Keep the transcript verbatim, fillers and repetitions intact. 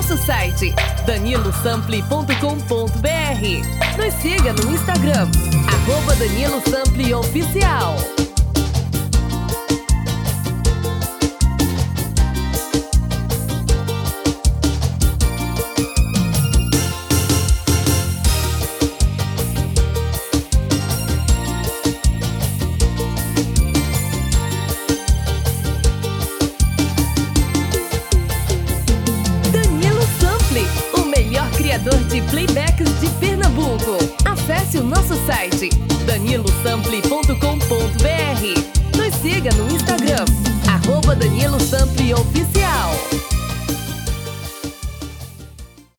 nosso site danilo sample ponto com ponto br. Nos siga no Instagram, arroba Danilo Sample Oficial. Criador de playbacks de Pernambuco. Acesse o nosso site danilo sample